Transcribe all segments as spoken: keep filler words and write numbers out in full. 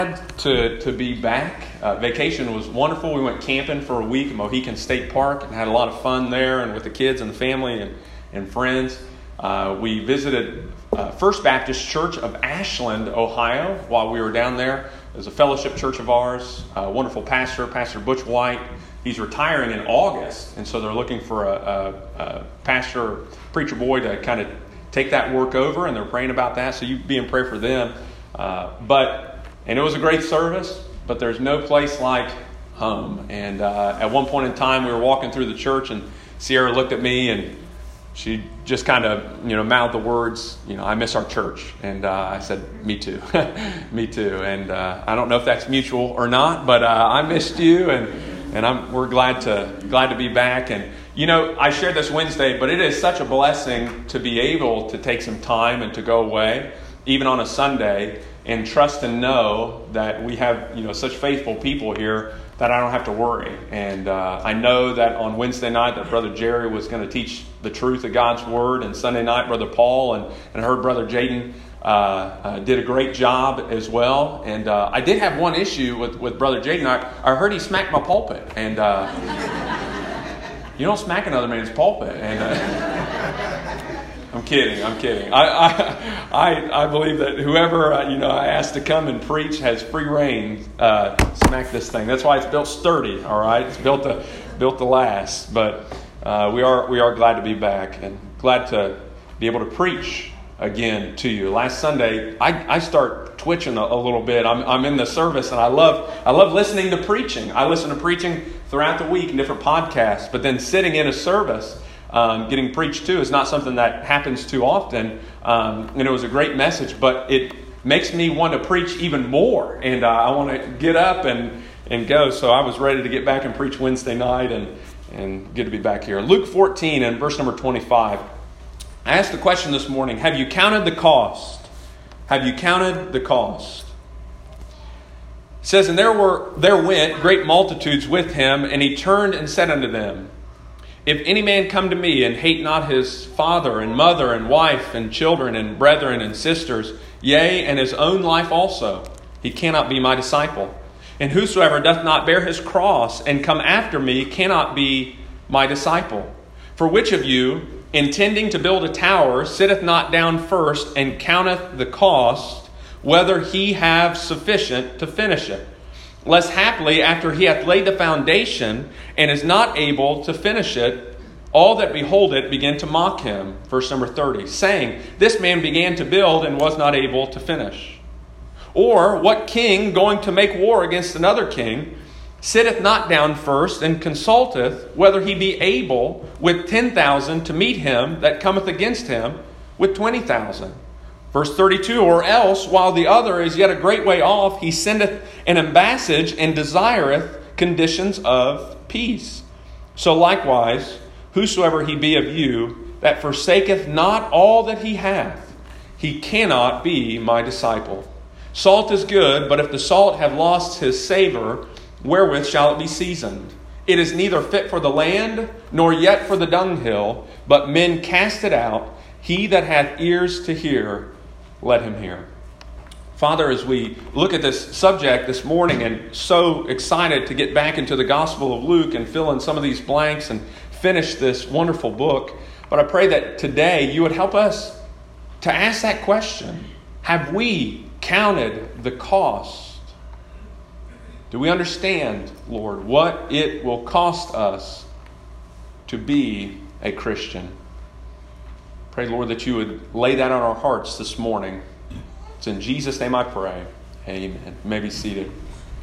To, to be back. Uh, vacation was wonderful. We went camping for a week at Mohican State Park and had a lot of fun there and with the kids and the family and, and friends. Uh, we visited uh, First Baptist Church of Ashland, Ohio while we were down there. It was a fellowship church of ours. A wonderful pastor, Pastor Butch White. He's retiring in August, and so they're looking for a, a, a pastor, preacher boy to kind of take that work over, and they're praying about that. So you be in prayer for them. Uh, but And it was a great service, but there's no place like home. And uh, at one point in time, we were walking through the church, and Sierra looked at me, and she just kind of, you know, mouthed the words, you know, "I miss our church." And uh, I said, "Me too, me too." And uh, I don't know if that's mutual or not, but uh, I missed you, and and I'm we're glad to glad to be back. And you know, I shared this Wednesday, but it is such a blessing to be able to take some time and to go away, even on a Sunday, and trust and know that we have, you know, such faithful people here that I don't have to worry. And uh, I know that on Wednesday night that Brother Jerry was going to teach the truth of God's Word, and Sunday night Brother Paul, and, and I heard Brother Jaden uh, uh, did a great job as well. And uh, I did have one issue with, with Brother Jaden. I, I heard he smacked my pulpit. And uh, you don't smack another man's pulpit. And uh, I'm kidding. I'm kidding. I I I, I believe that whoever uh, you know I asked to come and preach has free reign. Uh, smack this thing. That's why it's built sturdy. All right, it's built to built to last. But uh, we are we are glad to be back and glad to be able to preach again to you. Last Sunday, I, I start twitching a, a little bit. I'm I'm in the service, and I love I love listening to preaching. I listen to preaching throughout the week in different podcasts. But then sitting in a service, Um, getting preached to is not something that happens too often. Um, and it was a great message, but it makes me want to preach even more. And uh, I want to get up and, and go. So I was ready to get back and preach Wednesday night, and, and good to be back here. Luke fourteen and verse number twenty-five. I asked the question this morning, have you counted the cost? Have you counted the cost? It says, and there were there went great multitudes with him, and he turned and said unto them, if any man come to me and hate not his father and mother and wife and children and brethren and sisters, yea, and his own life also, he cannot be my disciple. And whosoever doth not bear his cross and come after me cannot be my disciple. For which of you, intending to build a tower, sitteth not down first and counteth the cost, whether he have sufficient to finish it? Lest haply, after he hath laid the foundation and is not able to finish it, all that behold it begin to mock him. Verse number thirty, saying, this man began to build and was not able to finish. Or what king, going to make war against another king, sitteth not down first and consulteth whether he be able with ten thousand to meet him that cometh against him with twenty thousand? Verse thirty-two, or else, while the other is yet a great way off, he sendeth an ambassage and desireth conditions of peace. So likewise, whosoever he be of you that forsaketh not all that he hath, he cannot be my disciple. Salt is good, but if the salt have lost his savor, wherewith shall it be seasoned? It is neither fit for the land, nor yet for the dunghill, but men cast it out. He that hath ears to hear, let him hear. Father, as we look at this subject this morning, and so excited to get back into the Gospel of Luke and fill in some of these blanks and finish this wonderful book, but I pray that today you would help us to ask that question. Have we counted the cost? Do we understand, Lord, what it will cost us to be a Christian? Pray, Lord, that you would lay that on our hearts this morning. It's in Jesus' name I pray. Amen. You may be seated.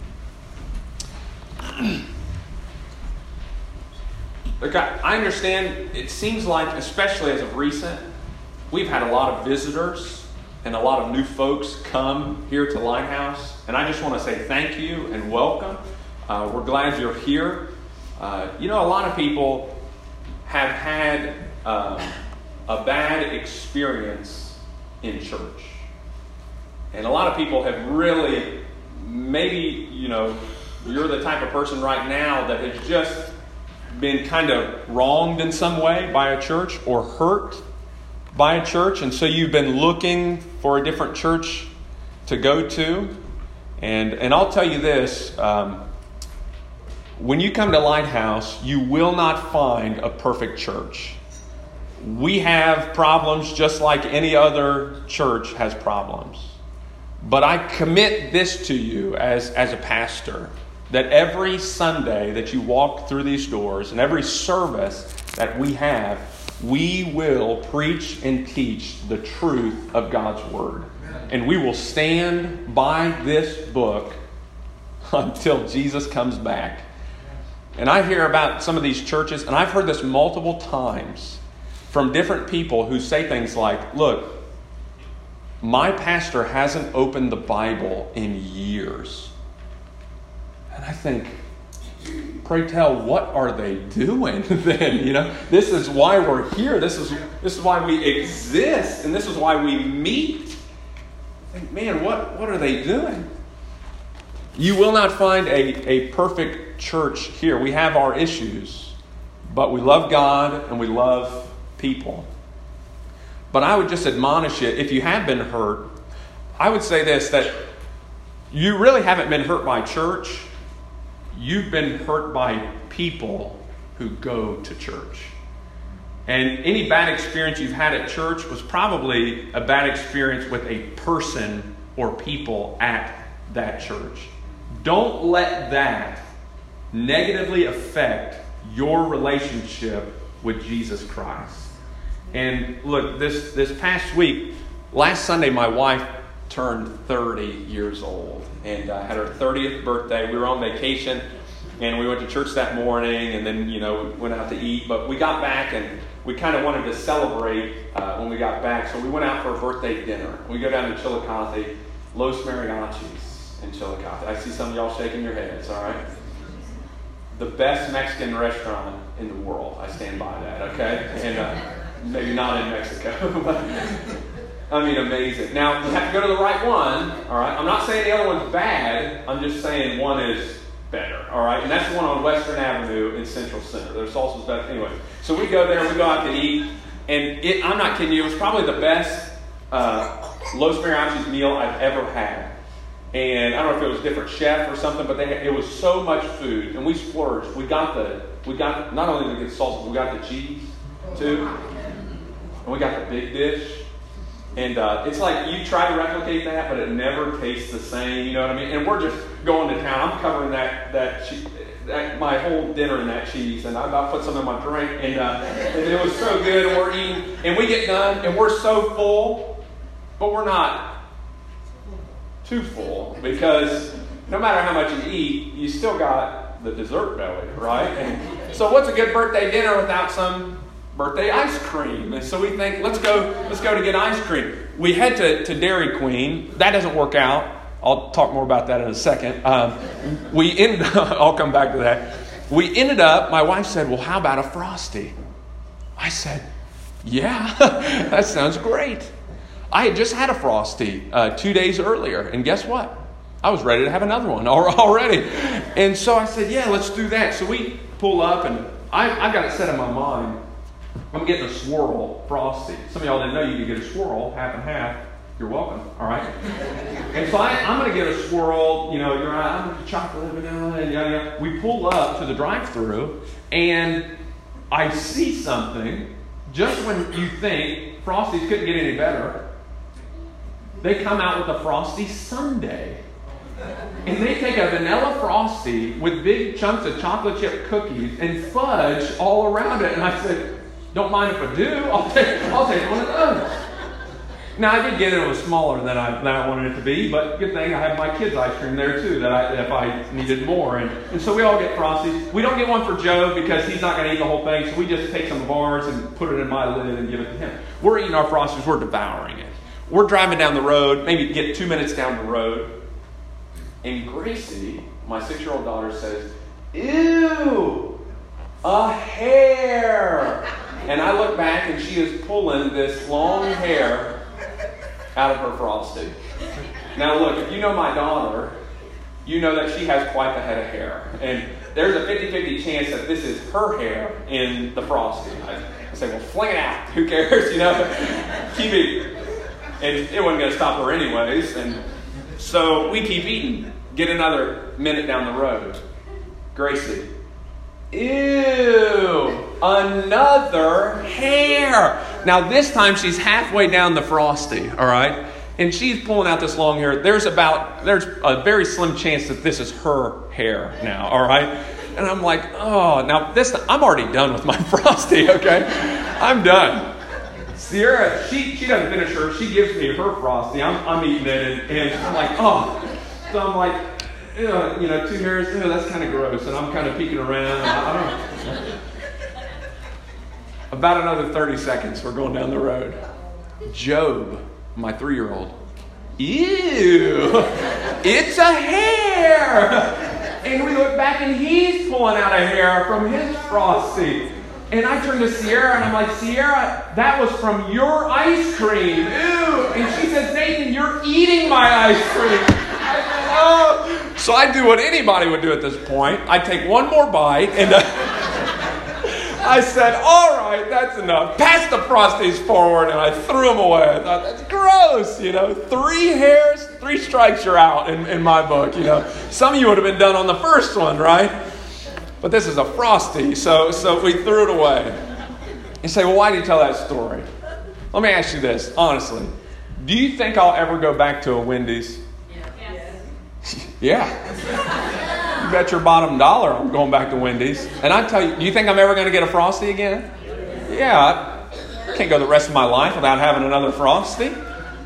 Look, I, I understand, it seems like, especially as of recent, we've had a lot of visitors and a lot of new folks come here to Lighthouse. And I just want to say thank you and welcome. Uh, we're glad you're here. Uh, you know, a lot of people have had uh, a bad experience in church. And a lot of people have really, maybe, you know, you're the type of person right now that has just been kind of wronged in some way by a church or hurt by a church. And so you've been looking for a different church to go to. And and I'll tell you this, um, when you come to Lighthouse, you will not find a perfect church. We have problems just like any other church has problems. But I commit this to you as, as a pastor, that every Sunday that you walk through these doors and every service that we have, we will preach and teach the truth of God's Word. And we will stand by this book until Jesus comes back. And I hear about some of these churches, and I've heard this multiple times from different people who say things like, look, my pastor hasn't opened the Bible in years. And I think, pray tell, what are they doing then? You know, this is why we're here. This is this is why we exist, and this is why we meet. I think, man, what, what are they doing? You will not find a, a perfect church here. We have our issues, but we love God and we love people. But I would just admonish you, if you have been hurt, I would say this, that you really haven't been hurt by church. You've been hurt by people who go to church. And any bad experience you've had at church was probably a bad experience with a person or people at that church. Don't let that negatively affect your relationship with Jesus Christ. And look, this, this past week, last Sunday, my wife turned thirty years old and uh, had her thirtieth birthday. We were on vacation and we went to church that morning, and then, you know, we went out to eat. But we got back and we kind of wanted to celebrate uh, when we got back. So we went out for a birthday dinner. We go down to Chillicothe, Los Mariachis in Chillicothe. I see some of y'all shaking your heads, all right? The best Mexican restaurant in the world. I stand by that, okay? And uh, maybe not in Mexico, but I mean, amazing. Now, you have to go to the right one, all right? I'm not saying the other one's bad. I'm just saying one is better, all right? And that's the one on Western Avenue in Central Center. Their salsa's better. Anyway, so we go there, we go out to eat, and it, I'm not kidding you, it was probably the best uh, Los Mariachis meal I've ever had. And I don't know if it was a different chef or something, but they had, it was so much food, and we splurged. We got the, we got, not only did we get salsa, we got the cheese, too, and we got the big dish. And uh, it's like you try to replicate that, but it never tastes the same. You know what I mean? And we're just going to town. I'm covering that that, che- that my whole dinner in that cheese, and I about put some in my drink. And, uh, and it was so good. And we're eating, and we get done, and we're so full, but we're not too full, because no matter how much you eat, you still got the dessert belly, right? And so, what's a good birthday dinner without some birthday ice cream? And so we think, let's go let's go to get ice cream. We head to, to Dairy Queen. That doesn't work out. I'll talk more about that in a second. Um, we ended up, I'll come back to that. We ended up, my wife said, well, how about a Frosty? I said, yeah, that sounds great. I had just had a Frosty uh, two days earlier, and guess what? I was ready to have another one already. And so I said, yeah, let's do that. So we pull up, and I, I got it set in my mind, I'm getting a swirl Frosty. Some of y'all didn't know you could get a swirl, half and half. You're welcome, all right? And so I, I'm going to get a swirl, you know, you're right, I'm going to chocolate, vanilla, and yada, yada. We pull up to the drive-thru, and I see something. Just when you think Frosties couldn't get any better, they come out with a Frosty Sundae. And they take a vanilla Frosty with big chunks of chocolate chip cookies and fudge all around it. And I said, don't mind if I do. I'll take, I'll take one of those. Now, I did get it. It was smaller than I, than I wanted it to be, but good thing I have my kids' ice cream there too, that I, if I needed more. And, and so we all get Frosties. We don't get one for Joe because he's not going to eat the whole thing, so we just take some of ours and put it in my lid and give it to him. We're eating our Frosties. We're devouring it. We're driving down the road, maybe get two minutes down the road, and Gracie, my six-year-old daughter, says, ew, a hair. And I look back, and she is pulling this long hair out of her Frosty. Now look, if you know my daughter, you know that she has quite the head of hair. And there's a fifty-fifty chance that this is her hair in the Frosty. I, I say, well, fling it out. Who cares, you know? Keep it. And it wasn't going to stop her anyways. And So we keep eating. Get another minute down the road. Gracie. Ew. Another hair. Now this time she's halfway down the Frosty, all right? And she's pulling out this long hair. There's about, there's a very slim chance that this is her hair now, all right? And I'm like, oh, now this, I'm already done with my Frosty, okay? I'm done. Sierra, she, she doesn't finish hers. She gives me her Frosty. I'm, I'm eating it, and, and I'm like, oh. So I'm like, ew, you know, two hairs, ew, that's kind of gross. And I'm kind of peeking around. I don't know. About another thirty seconds, we're going down the road. Job, my three-year-old. Ew, it's a hair. And we look back and he's pulling out a hair from his Frosty. And I turn to Sierra and I'm like, Sierra, that was from your ice cream. Ew. And she says, Nathan, you're eating my ice cream. I said, oh. So I do what anybody would do at this point. I take one more bite and uh, I said, all right, that's enough. Pass the Frosties forward, and I threw them away. I thought, that's gross, you know. Three hairs, three strikes, you're out in, in my book, you know. Some of you would have been done on the first one, right? But this is a Frosty, so, so we threw it away. You say, well, why do you tell that story? Let me ask you this, honestly. Do you think I'll ever go back to a Wendy's? Yes. Yeah. You bet your bottom dollar I'm going back to Wendy's. And I tell you, do you think I'm ever going to get a Frosty again? Yeah. I can't go the rest of my life without having another Frosty. And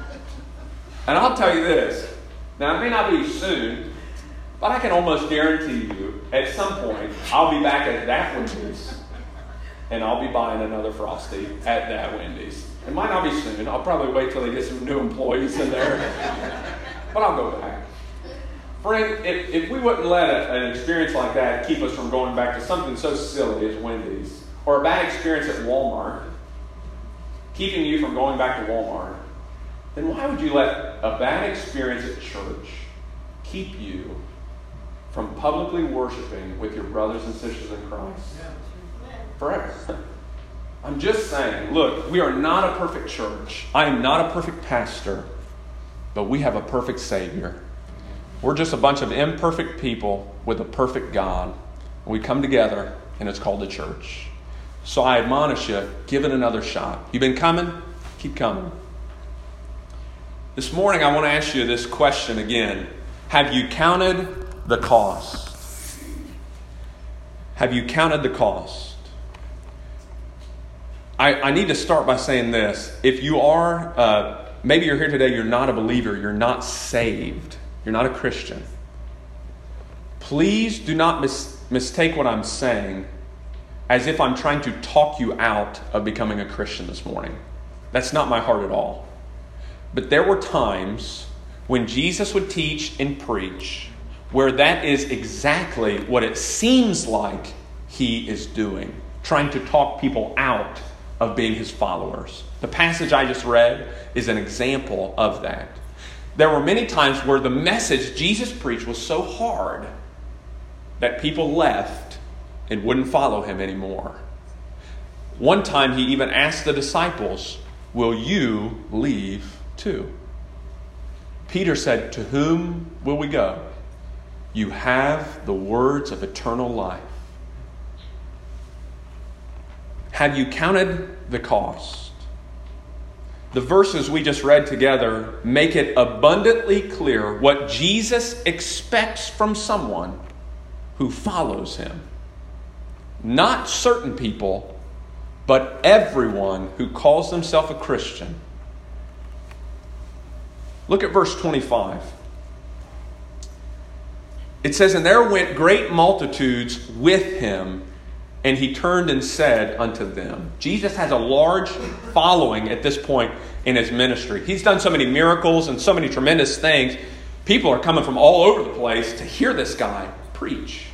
I'll tell you this. Now, it may not be soon, but I can almost guarantee you, at some point, I'll be back at that Wendy's. And I'll be buying another Frosty at that Wendy's. It might not be soon. I'll probably wait till they get some new employees in there. But I'll go back. Friend, if, if we wouldn't let a, an experience like that keep us from going back to something so silly as Wendy's, or a bad experience at Walmart, keeping you from going back to Walmart, then why would you let a bad experience at church keep you from publicly worshiping with your brothers and sisters in Christ? Forever. I'm just saying, look, we are not a perfect church. I am not a perfect pastor, but we have a perfect Savior. We're just a bunch of imperfect people with a perfect God. We come together, and it's called the church. So I admonish you, give it another shot. You've been coming? Keep coming. This morning, I want to ask you this question again. Have you counted the cost? Have you counted the cost? I, I need to start by saying this. If you are, uh, maybe you're here today, you're not a believer, you're not saved. You're not a Christian. Please do not mis- mistake what I'm saying as if I'm trying to talk you out of becoming a Christian this morning. That's not my heart at all. But there were times when Jesus would teach and preach where that is exactly what it seems like he is doing, trying to talk people out of being his followers. The passage I just read is an example of that. There were many times where the message Jesus preached was so hard that people left and wouldn't follow him anymore. One time he even asked the disciples, will you leave too? Peter said, to whom will we go? You have the words of eternal life. Have you counted the cost? The verses we just read together make it abundantly clear what Jesus expects from someone who follows him. Not certain people, but everyone who calls themselves a Christian. Look at verse twenty-five. It says, and there went great multitudes with him, and he turned and said unto them. Jesus has a large following at this point in his ministry. He's done so many miracles and so many tremendous things. People are coming from all over the place to hear this guy preach.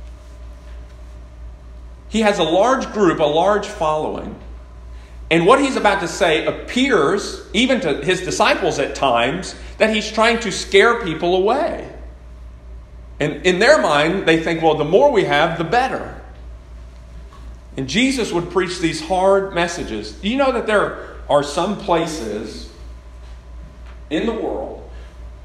He has a large group, a large following. And what he's about to say appears, even to his disciples at times, that he's trying to scare people away. And in their mind, they think, well, the more we have, the better. And Jesus would preach these hard messages. Do you know that there are some places in the world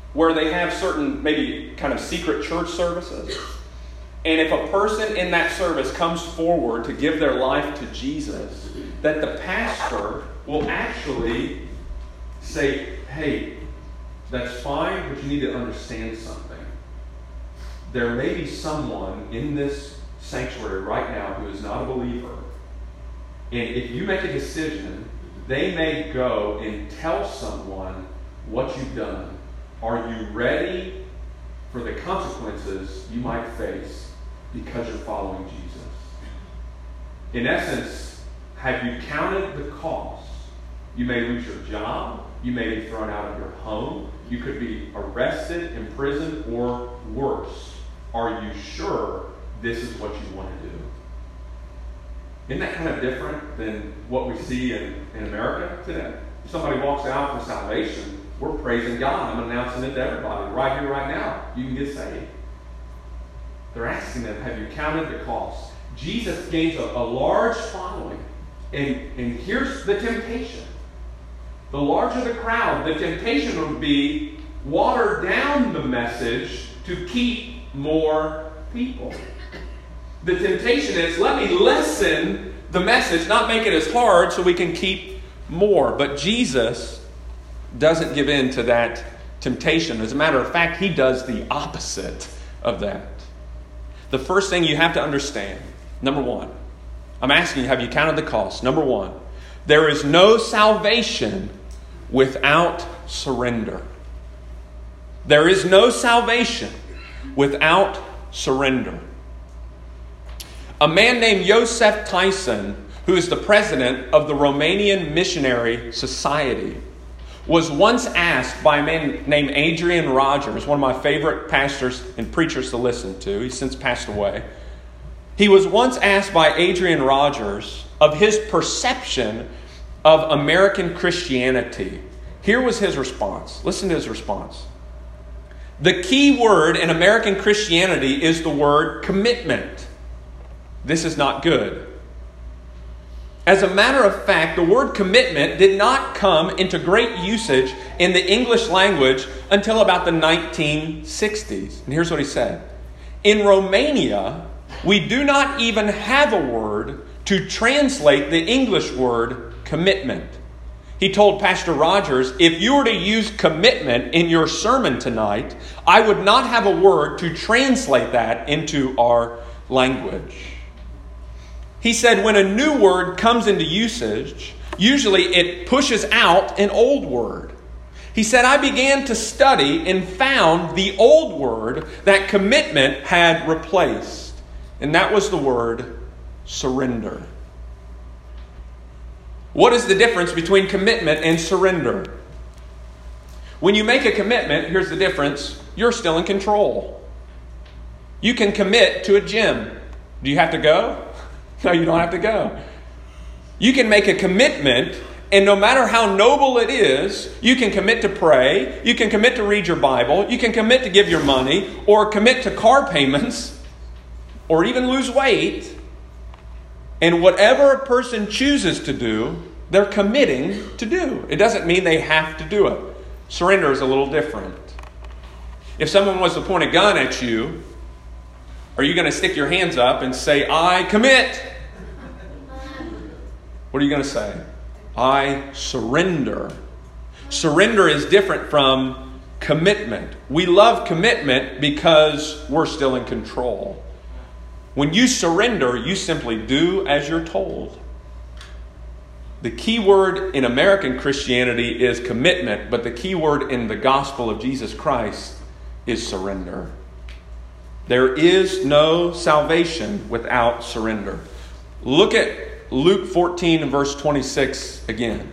where they have certain maybe kind of secret church services. And if a person in that service comes forward to give their life to Jesus, that the pastor will actually say, hey, that's fine, but you need to understand something. There may be someone in this sanctuary right now who is not a believer. And if you make a decision, they may go and tell someone what you've done. Are you ready for the consequences you might face because you're following Jesus? In essence, have you counted the cost? You may lose your job. You may be thrown out of your home. You could be arrested, imprisoned, or worse. Are you sure this is what you want to do? Isn't that kind of different than what we see in, in America today? If somebody walks out for salvation, we're praising God. I'm announcing it to everybody. Right here, right now, you can get saved. They're asking them, have you counted the cost? Jesus gains a, a large following. And, and here's the temptation. The larger the crowd, the temptation would be water down the message to keep more people. The temptation is, let me lessen the message, not make it as hard so we can keep more. But Jesus doesn't give in to that temptation. As a matter of fact, he does the opposite of that. The first thing you have to understand, number one, I'm asking you, have you counted the cost? Number one, there is no salvation without surrender. There is no salvation without surrender. A man named Joseph Tyson, who is the president of the Romanian Missionary Society, was once asked by a man named Adrian Rogers, one of my favorite pastors and preachers to listen to. He's since passed away. He was once asked by Adrian Rogers of his perception of American Christianity. Here was his response. Listen to his response. The key word in American Christianity is the word commitment. This is not good. As a matter of fact, the word commitment did not come into great usage in the English language until about the nineteen sixties. And here's what he said. In Romania, we do not even have a word to translate the English word commitment. He told Pastor Rogers, if you were to use commitment in your sermon tonight, I would not have a word to translate that into our language. He said when a new word comes into usage, usually it pushes out an old word. He said, I began to study and found the old word that commitment had replaced. And that was the word surrender. What is the difference between commitment and surrender? When you make a commitment, here's the difference. You're still in control. You can commit to a gym. Do you have to go? No, you don't have to go. You can make a commitment, and no matter how noble it is, you can commit to pray, you can commit to read your Bible, you can commit to give your money, or commit to car payments, or even lose weight. And whatever a person chooses to do, they're committing to do. It doesn't mean they have to do it. Surrender is a little different. If someone was to point a gun at you, are you going to stick your hands up and say, I commit? What are you going to say? I surrender. Surrender is different from commitment. We love commitment because we're still in control. When you surrender, you simply do as you're told. The key word in American Christianity is commitment, but the key word in the gospel of Jesus Christ is surrender. There is no salvation without surrender. Look at Luke fourteen and verse twenty-six again.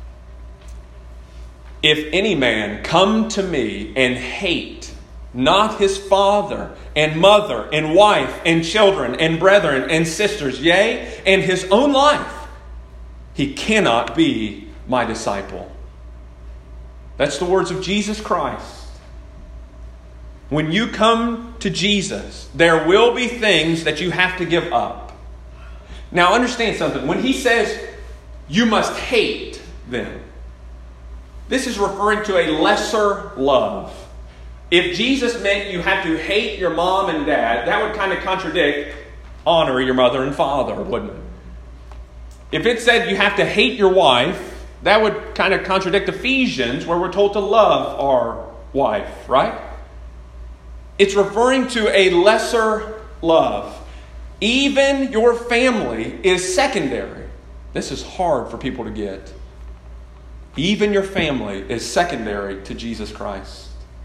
If any man come to me and hate not his father and mother and wife and children and brethren and sisters, yea, and his own life, he cannot be my disciple. That's the words of Jesus Christ. When you come to Jesus, there will be things that you have to give up. Now understand something. When he says you must hate them, this is referring to a lesser love. If Jesus meant you have to hate your mom and dad, that would kind of contradict honor your mother and father, wouldn't it? If it said you have to hate your wife, that would kind of contradict Ephesians, where we're told to love our wife, right? It's referring to a lesser love. Even your family is secondary. This is hard for people to get. Even your family is secondary to Jesus Christ.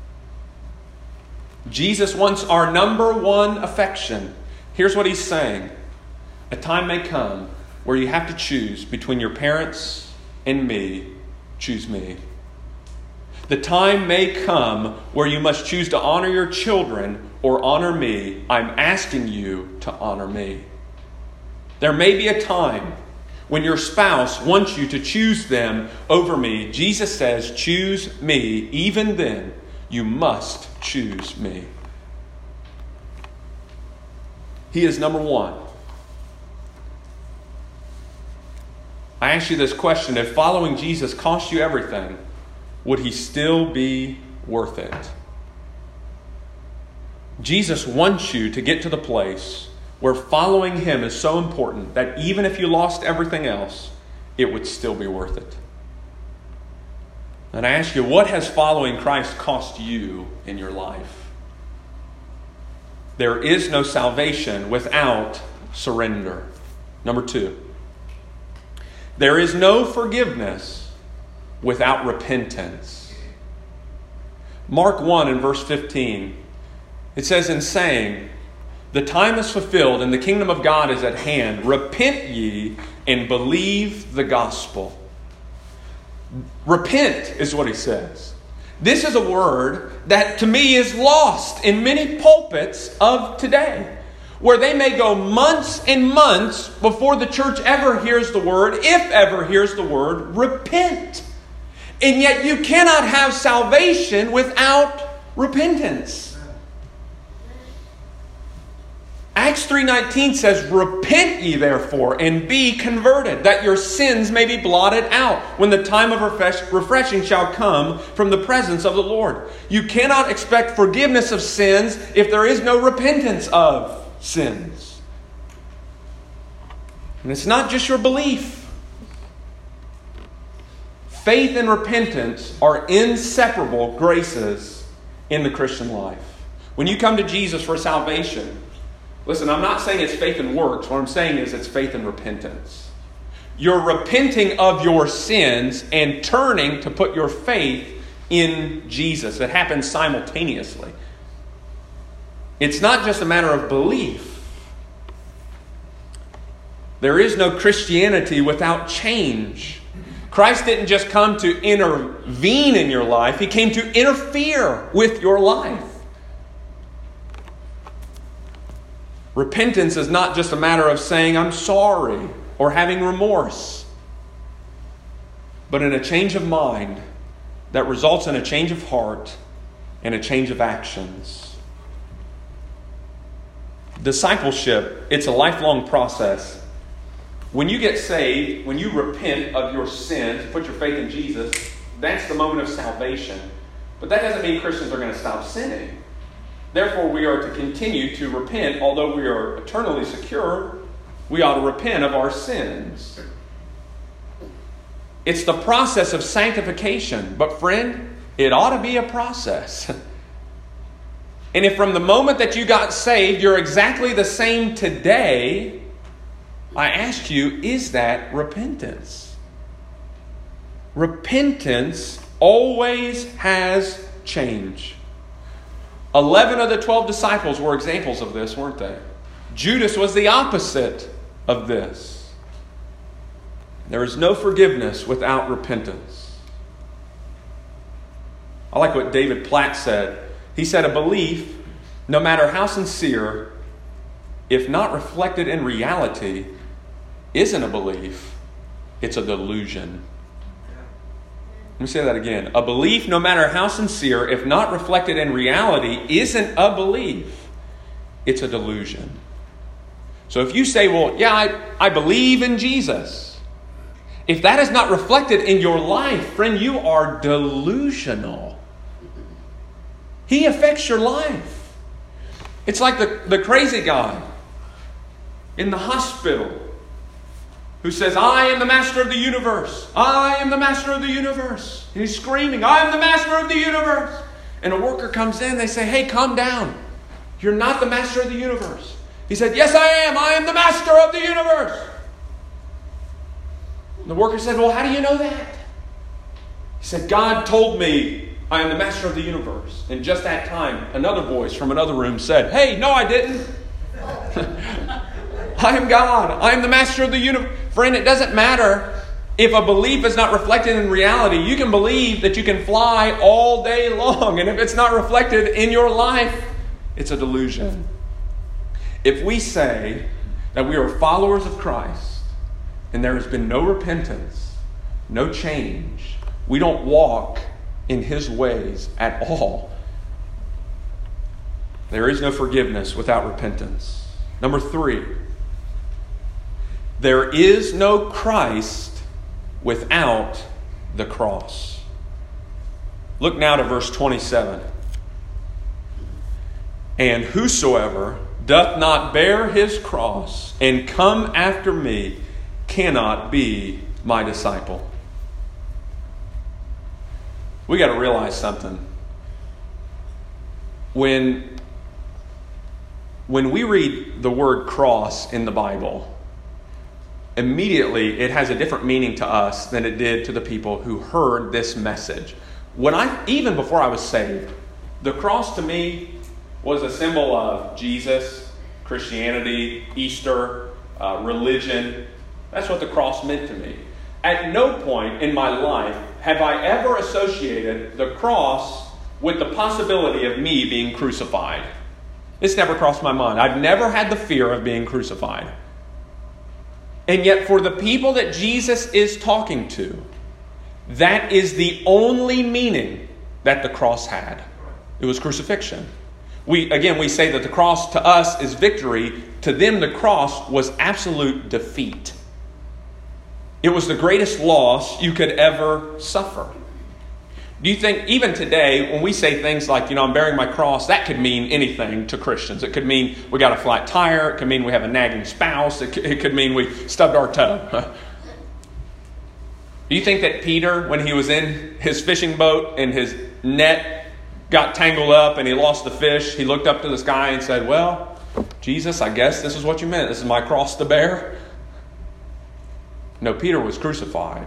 Jesus wants our number one affection. Here's what he's saying. A time may come where you have to choose between your parents and me. Choose me. The time may come where you must choose to honor your children or honor me. I'm asking you to honor me. There may be a time when your spouse wants you to choose them over me. Jesus says, choose me. Even then, you must choose me. He is number one. I ask you this question. If following Jesus cost you everything, would he still be worth it? Jesus wants you to get to the place where following him is so important that even if you lost everything else, it would still be worth it. And I ask you, what has following Christ cost you in your life? There is no salvation without surrender. Number two, there is no forgiveness without repentance. Mark one and verse fifteen, it says, in saying, the time is fulfilled and the kingdom of God is at hand. Repent ye and believe the gospel. Repent is what he says. This is a word that to me is lost in many pulpits of today, where they may go months and months before the church ever hears the word, if ever hears the word, repent. And yet you cannot have salvation without repentance. Acts three nineteen says, repent ye therefore and be converted, that your sins may be blotted out when the time of refresh- refreshing shall come from the presence of the Lord. You cannot expect forgiveness of sins if there is no repentance of sins. And it's not just your belief. Faith and repentance are inseparable graces in the Christian life. When you come to Jesus for salvation, listen, I'm not saying it's faith and works. What I'm saying is it's faith and repentance. You're repenting of your sins and turning to put your faith in Jesus. It happens simultaneously. It's not just a matter of belief. There is no Christianity without change. Christ didn't just come to intervene in your life. He came to interfere with your life. Repentance is not just a matter of saying, I'm sorry, or having remorse, but in a change of mind that results in a change of heart and a change of actions. Discipleship, it's a lifelong process. When you get saved, when you repent of your sins, put your faith in Jesus, that's the moment of salvation. But that doesn't mean Christians are going to stop sinning. Therefore, we are to continue to repent. Although we are eternally secure, we ought to repent of our sins. It's the process of sanctification. But friend, it ought to be a process. And if from the moment that you got saved, you're exactly the same today, I ask you, is that repentance? Repentance always has change. Eleven of the twelve disciples were examples of this, weren't they? Judas was the opposite of this. There is no forgiveness without repentance. I like what David Platt said. He said, a belief, no matter how sincere, if not reflected in reality, isn't a belief, it's a delusion. Let me say that again. A belief, no matter how sincere, if not reflected in reality, isn't a belief. It's a delusion. So if you say, well, yeah, I, I believe in Jesus. If that is not reflected in your life, friend, you are delusional. He affects your life. It's like the, the crazy guy in the hospital who says, I am the master of the universe. I am the master of the universe. And he's screaming, I am the master of the universe. And a worker comes in, they say, hey, calm down. You're not the master of the universe. He said, yes, I am. I am the master of the universe. And the worker said, well, how do you know that? He said, God told me I am the master of the universe. And just that time, another voice from another room said, hey, no, I didn't. I am God. I am the master of the universe. Friend, it doesn't matter if a belief is not reflected in reality. You can believe that you can fly all day long. And if it's not reflected in your life, it's a delusion. If we say that we are followers of Christ and there has been no repentance, no change, we don't walk in His ways at all, there is no forgiveness without repentance. Number three, there is no Christ without the cross. Look now to verse twenty-seven. And whosoever doth not bear his cross and come after me cannot be my disciple. We got to realize something. When, when we read the word cross in the Bible, immediately it has a different meaning to us than it did to the people who heard this message. When I, even before I was saved, the cross to me was a symbol of Jesus, Christianity, Easter, uh, religion. That's what the cross meant to me. At no point in my life have I ever associated the cross with the possibility of me being crucified. It's never crossed my mind. I've never had the fear of being crucified. And yet for the people that Jesus is talking to, that is the only meaning that the cross had. It was crucifixion. We, again, we say that the cross to us is victory. To them, the cross was absolute defeat. It was the greatest loss you could ever suffer. Do you think, even today, when we say things like, you know, I'm bearing my cross, that could mean anything to Christians. It could mean we got a flat tire. It could mean we have a nagging spouse. It could, it could mean we stubbed our toe. Do you think that Peter, when he was in his fishing boat and his net got tangled up and he lost the fish, he looked up to the sky and said, well, Jesus, I guess this is what you meant. This is my cross to bear. No, Peter was crucified.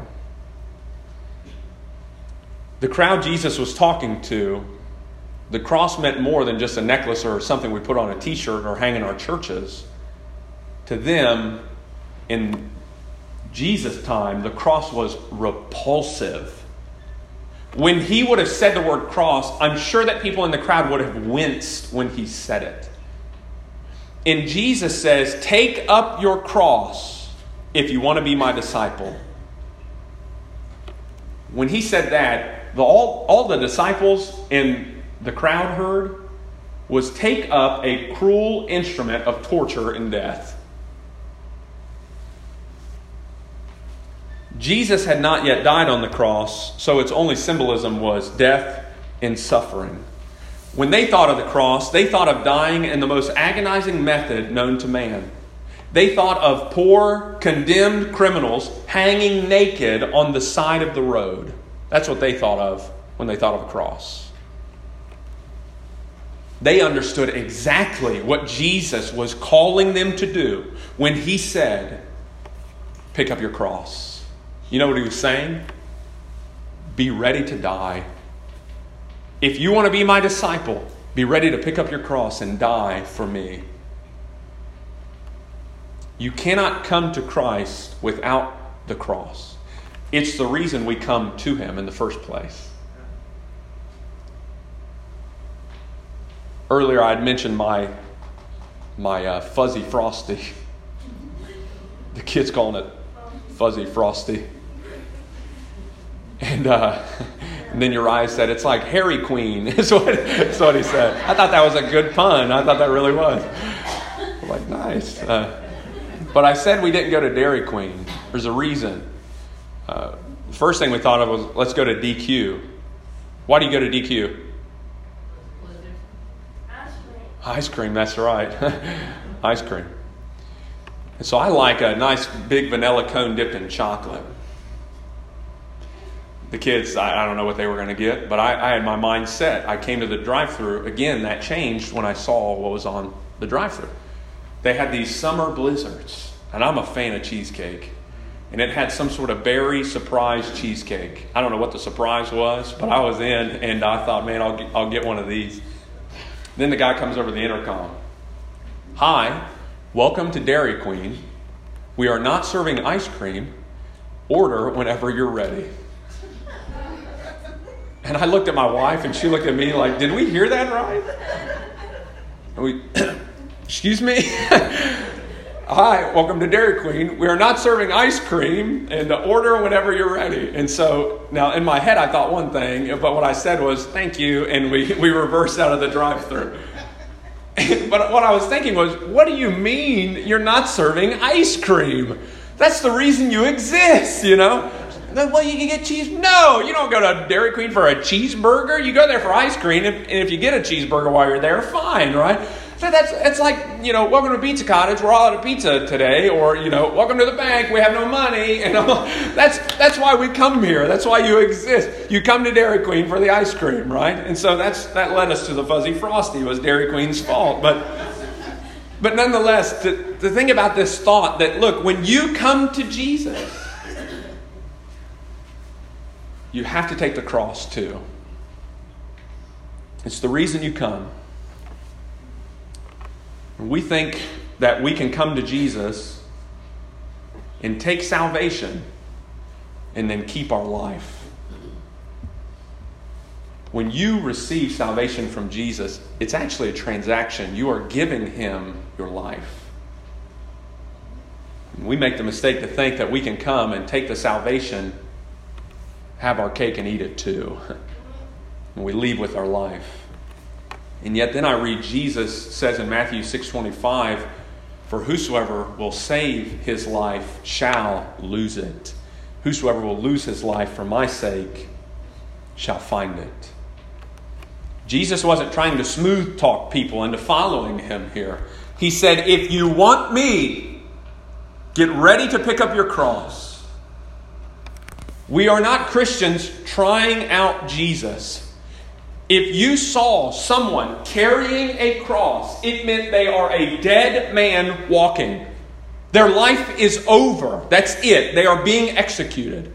The crowd Jesus was talking to, the cross meant more than just a necklace or something we put on a t-shirt or hang in our churches. To them, in Jesus' time, the cross was repulsive. When he would have said the word cross, I'm sure that people in the crowd would have winced when he said it. And Jesus says, take up your cross if you want to be my disciple. When he said that, the, all, all the disciples in the crowd heard was take up a cruel instrument of torture and death. Jesus had not yet died on the cross, so its only symbolism was death and suffering. When they thought of the cross, they thought of dying in the most agonizing method known to man. They thought of poor, condemned criminals hanging naked on the side of the road. That's what they thought of when they thought of a cross. They understood exactly what Jesus was calling them to do when he said, pick up your cross. You know what he was saying? Be ready to die. If you want to be my disciple, be ready to pick up your cross and die for me. You cannot come to Christ without the cross. It's the reason we come to him in the first place. Earlier I had mentioned my, my uh, Fuzzy Frosty. The kids calling it Fuzzy Frosty. And, uh, and then Uriah said, it's like Harry Queen, is what, is what he said. I thought that was a good pun. I thought that really was. I'm like, nice. Uh, but I said we didn't go to Dairy Queen. There's a reason. Uh, the first thing we thought of was, let's go to D Q. Why do you go to D Q? Ice cream, that's right. Ice cream. And so I like a nice big vanilla cone dipped in chocolate. The kids, I, I don't know what they were going to get, but I, I had my mind set. I came to the drive-thru. Again, that changed when I saw what was on the drive-thru. They had these summer blizzards, and I'm a fan of cheesecake. And it had some sort of berry surprise cheesecake. I don't know what the surprise was, but I was in, and I thought, man, I'll get, I'll get one of these. Then the guy comes over the intercom. Hi, welcome to Dairy Queen. We are not serving ice cream. Order whenever you're ready. And I looked at my wife, and she looked at me like, did we hear that right? And we, excuse me? Hi, welcome to Dairy Queen. We are not serving ice cream, and order whenever you're ready. And so now in my head I thought one thing, but what I said was thank you, and we, we reversed out of the drive-thru. But what I was thinking was, what do you mean you're not serving ice cream? That's the reason you exist, you know? Well, you can get cheese. No, you don't go to Dairy Queen for a cheeseburger. You go there for ice cream, and if you get a cheeseburger while you're there, fine, right? So that's it's like, you know, welcome to Pizza Cottage. We're all out of pizza today, or you know, welcome to the bank. We have no money, and that's that's why we come here. That's why you exist. You come to Dairy Queen for the ice cream, right? And so that's that led us to the Fuzzy Frosty. It was Dairy Queen's fault, but but nonetheless, to, to think about this thought that look, when you come to Jesus, you have to take the cross too. It's the reason you come. We think that we can come to Jesus and take salvation and then keep our life. When you receive salvation from Jesus, it's actually a transaction. You are giving Him your life. We make the mistake to think that we can come and take the salvation, have our cake and eat it too. And we leave with our life. And yet then I read Jesus says in Matthew six twenty-five, for whosoever will save his life shall lose it. Whosoever will lose his life for my sake shall find it. Jesus wasn't trying to smooth talk people into following Him here. He said, if you want me, get ready to pick up your cross. We are not Christians trying out Jesus. If you saw someone carrying a cross, it meant they are a dead man walking. Their life is over. That's it. They are being executed.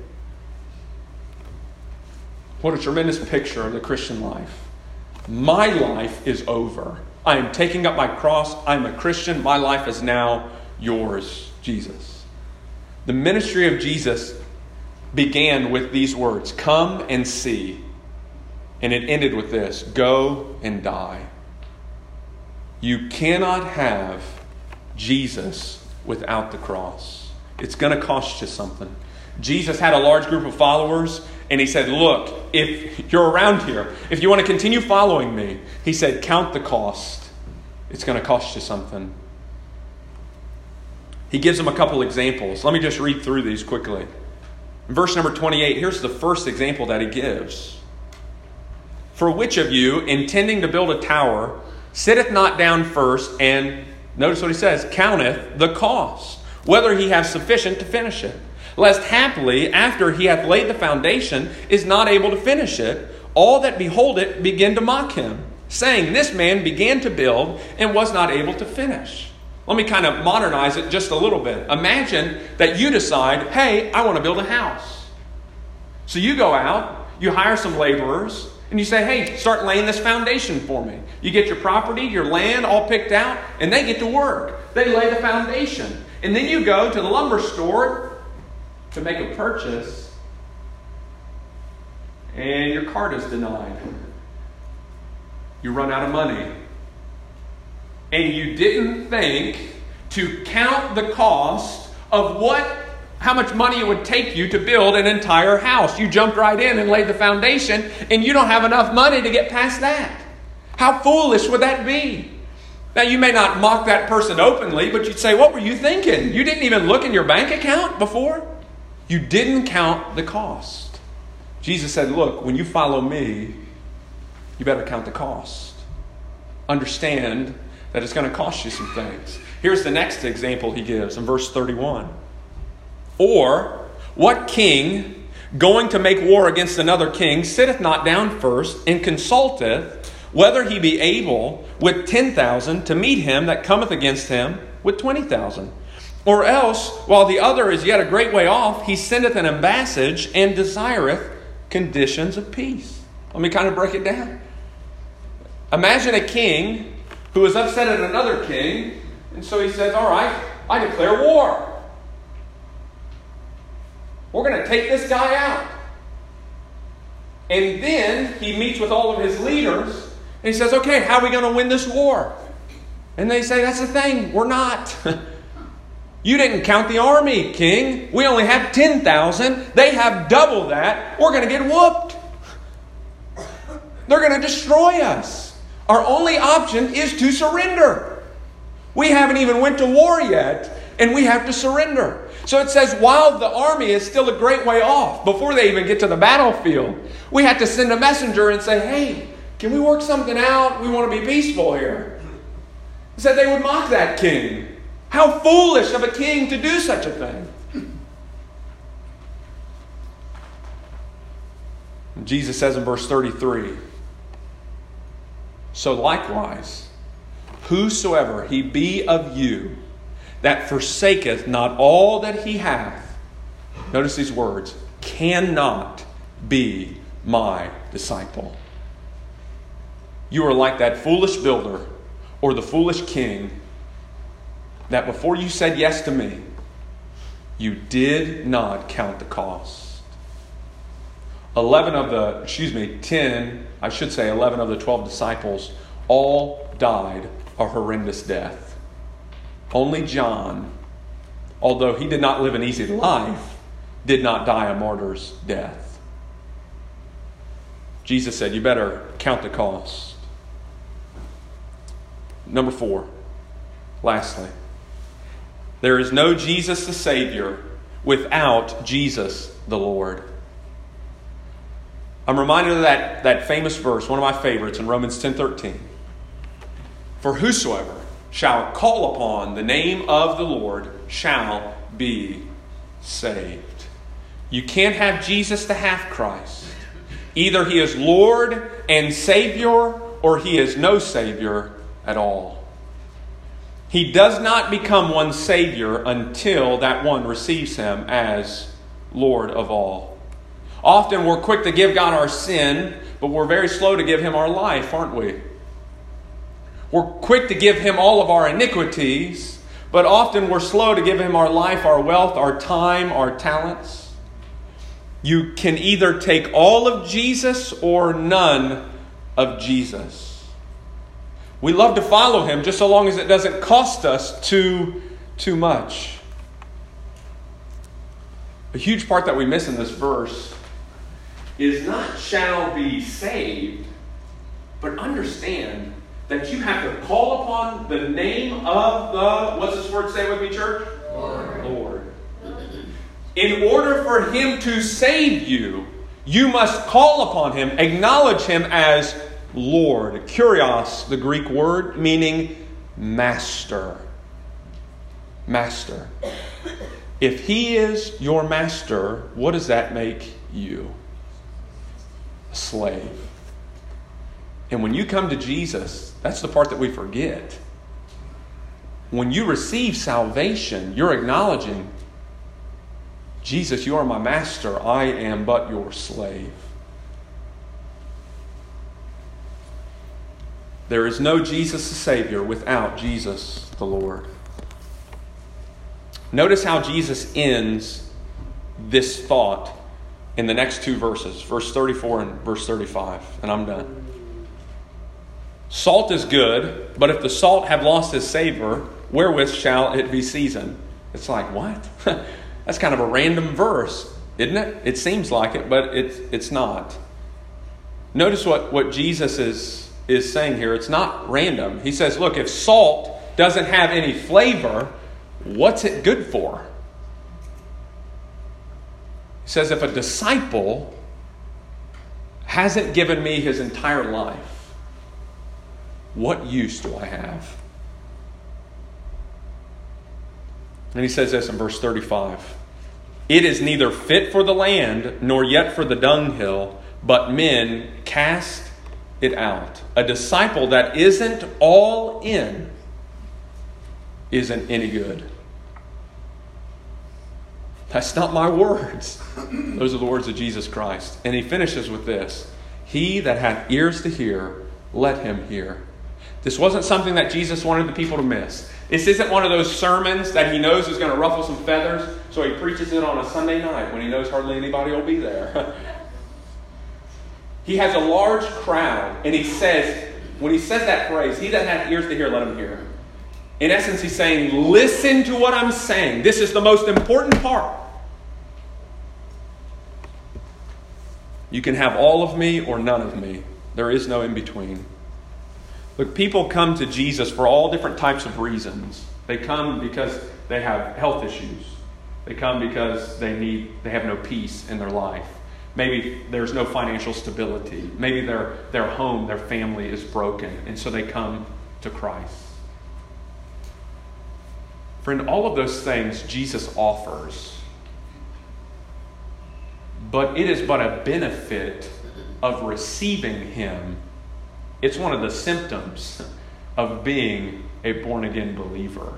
What a tremendous picture of the Christian life. My life is over. I am taking up my cross. I'm a Christian. My life is now yours, Jesus. The ministry of Jesus began with these words, come and see. And it ended with this, go and die. You cannot have Jesus without the cross. It's going to cost you something. Jesus had a large group of followers, and He said, look, if you're around here, if you want to continue following me, He said, count the cost. It's going to cost you something. He gives them a couple examples. Let me just read through these quickly. In verse number twenty-eight, here's the first example that He gives. For which of you, intending to build a tower, sitteth not down first, and, notice what he says, counteth the cost, whether he have sufficient to finish it. Lest haply, after he hath laid the foundation, is not able to finish it, all that behold it begin to mock him, saying, this man began to build and was not able to finish. Let me kind of modernize it just a little bit. Imagine that you decide, hey, I want to build a house. So you go out, you hire some laborers, and you say, hey, start laying this foundation for me. You get your property, your land all picked out, and they get to work. They lay the foundation. And then you go to the lumber store to make a purchase, and your card is denied. You run out of money. And you didn't think to count the cost of what how much money it would take you to build an entire house. You jumped right in and laid the foundation, and you don't have enough money to get past that. How foolish would that be? Now, you may not mock that person openly, but you'd say, what were you thinking? You didn't even look in your bank account before? You didn't count the cost. Jesus said, look, when you follow me, you better count the cost. Understand that it's going to cost you some things. Here's the next example he gives in verse thirty-one. Or, what king, going to make war against another king, sitteth not down first, and consulteth whether he be able with ten thousand to meet him that cometh against him with twenty thousand? Or else, while the other is yet a great way off, he sendeth an ambassage and desireth conditions of peace. Let me kind of break it down. Imagine a king who is upset at another king, and so he says, all right, I declare war. We're going to take this guy out. And then he meets with all of his leaders, and he says, okay, how are we going to win this war? And they say, that's the thing, we're not. You didn't count the army, king. We only have ten thousand. They have double that. We're going to get whooped. They're going to destroy us. Our only option is to surrender. We haven't even went to war yet, and we have to surrender. So it says, while the army is still a great way off, before they even get to the battlefield, we have to send a messenger and say, hey, can we work something out? We want to be peaceful here. He said they would mock that king. How foolish of a king to do such a thing. Jesus says in verse thirty-three, so likewise, whosoever he be of you that forsaketh not all that he hath, notice these words, cannot be my disciple. You are like that foolish builder or the foolish king that before you said yes to me, you did not count the cost. Eleven of the, excuse me, ten, I should say eleven of the twelve disciples all died a horrendous death. Only John, although he did not live an easy life, did not die a martyr's death. Jesus said, you better count the cost. Number four, lastly, there is no Jesus the Savior without Jesus the Lord. I'm reminded of that, that famous verse, one of my favorites in Romans ten thirteen. For whosoever shall call upon the name of the Lord shall be saved. You can't have Jesus to have Christ. Either he is Lord and Savior, or he is no Savior at all. He does not become one's Savior until that one receives him as Lord of all. Often we're quick to give God our sin, but we're very slow to give him our life, aren't we? We're quick to give him all of our iniquities, but often we're slow to give him our life, our wealth, our time, our talents. You can either take all of Jesus or none of Jesus. We love to follow him just so long as it doesn't cost us too, too much. A huge part that we miss in this verse is not shall be saved, but understand that you have to call upon the name of the, what's this word say with me, church? Lord. Lord. In order for him to save you, you must call upon him, acknowledge him as Lord. Kurios, the Greek word, meaning master. Master. If he is your master, what does that make you? A slave. And when you come to Jesus, that's the part that we forget. When you receive salvation, you're acknowledging, Jesus, you are my master. I am but your slave. There is no Jesus the Savior without Jesus the Lord. Notice how Jesus ends this thought in the next two verses, verse thirty-four and verse thirty-five, and I'm done. Salt is good, but if the salt have lost its savor, wherewith shall it be seasoned? It's like, what? That's kind of a random verse, isn't it? It seems like it, but it's it's not. Notice what, what Jesus is, is saying here. It's not random. He says, look, if salt doesn't have any flavor, what's it good for? He says, if a disciple hasn't given me his entire life, what use do I have? And he says this in verse thirty-five. It is neither fit for the land, nor yet for the dunghill, but men cast it out. A disciple that isn't all in isn't any good. That's not my words. Those are the words of Jesus Christ. And he finishes with this. He that hath ears to hear, let him hear. This wasn't something that Jesus wanted the people to miss. This isn't one of those sermons that he knows is going to ruffle some feathers, so he preaches it on a Sunday night when he knows hardly anybody will be there. He has a large crowd, and he says, when he says that phrase, he that hath ears to hear, let him hear. In essence, he's saying, listen to what I'm saying. This is the most important part. You can have all of me or none of me. There is no in between. Look, people come to Jesus for all different types of reasons. They come because they have health issues. They come because they need, they have no peace in their life. Maybe there's no financial stability. Maybe their, their home, their family is broken, and so they come to Christ. Friend, all of those things Jesus offers. But it is but a benefit of receiving Him. It's one of the symptoms of being a born-again believer.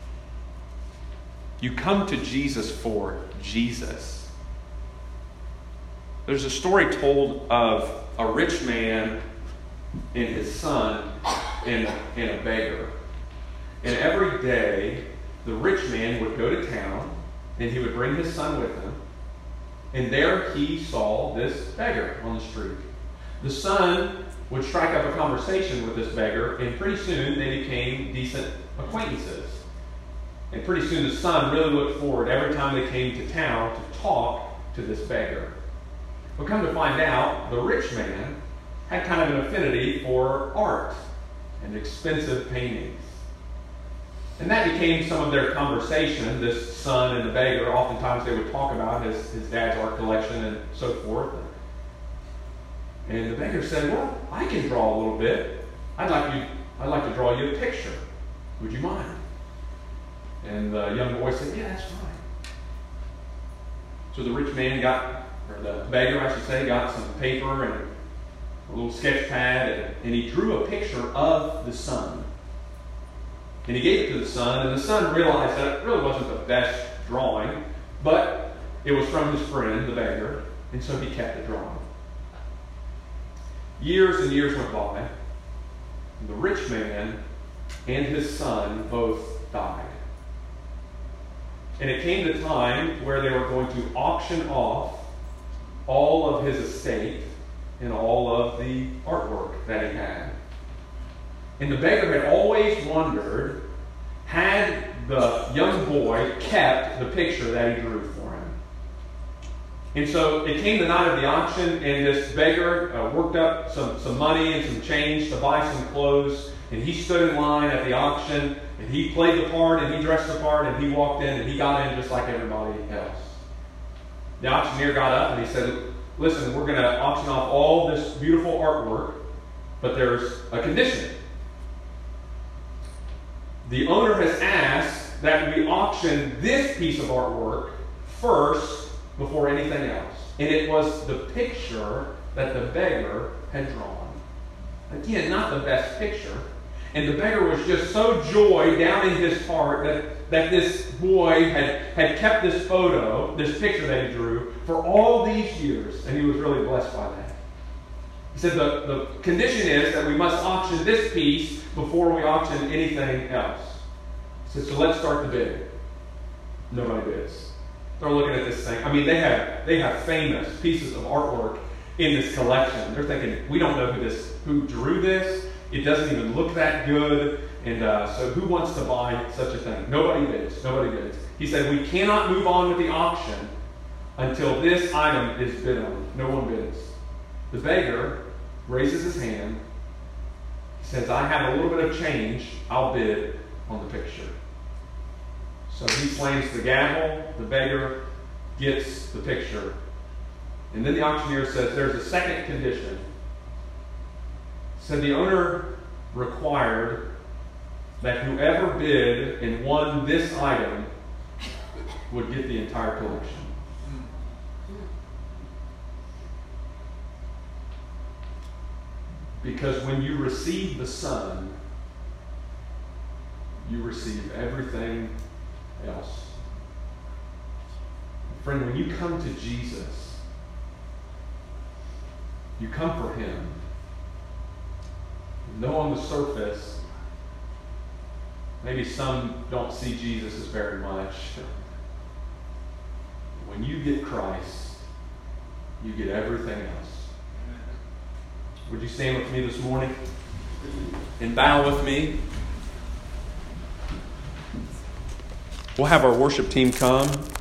You come to Jesus for Jesus. There's a story told of a rich man and his son and, and a beggar. And every day, the rich man would go to town, and he would bring his son with him. And there he saw this beggar on the street. The son would strike up a conversation with this beggar, and pretty soon they became decent acquaintances. And pretty soon the son really looked forward every time they came to town to talk to this beggar. But come to find out, the rich man had kind of an affinity for art and expensive paintings. And that became some of their conversation, this son and the beggar. Oftentimes they would talk about his, his dad's art collection and so forth. And the beggar said, well, I can draw a little bit. I'd like you, I'd like to draw you a picture. Would you mind? And the young boy said, yeah, that's fine. So the rich man got, or the beggar, I should say, got some paper and a little sketch pad, and, and he drew a picture of the sun. And he gave it to the son, and the son realized that it really wasn't the best drawing, but it was from his friend, the beggar, and so he kept the drawing. Years and years went by, and the rich man and his son both died. And it came the time where they were going to auction off all of his estate and all of the artwork that he had. And the beggar had always wondered, had the young boy kept the picture that he drew for him? And so it came the night of the auction, and this beggar uh, worked up some, some money and some change to buy some clothes. And he stood in line at the auction, and he played the part, and he dressed the part, and he walked in, and he got in just like everybody else. The auctioneer got up, and he said, listen, we're going to auction off all this beautiful artwork, but there's a condition. The owner has asked that we auction this piece of artwork first before anything else. And it was the picture that the beggar had drawn. Again, not the best picture. And the beggar was just so joyed down in his heart that, that this boy had, had kept this photo, this picture that he drew, for all these years. And he was really blessed by that. He said the, the condition is that we must auction this piece before we auction anything else. He said, so let's start the bid. Nobody bids. They're looking at this thing. I mean, they have they have famous pieces of artwork in this collection. They're thinking, we don't know who this who drew this. It doesn't even look that good. And uh, so who wants to buy such a thing? Nobody bids. Nobody bids. He said, we cannot move on with the auction until this item is bid on. No one bids. The beggar raises his hand. He says, I have a little bit of change. I'll bid on the picture. So he slams the gavel. The beggar gets the picture. And then the auctioneer says, there's a second condition. Said the owner required that whoever bid and won this item would get the entire collection. Because when you receive the Son, you receive everything else. Friend, when you come to Jesus, you come for Him. No, on the surface, maybe some don't see Jesus as very much. When you get Christ, you get everything else. Would you stand with me this morning and bow with me? We'll have our worship team come.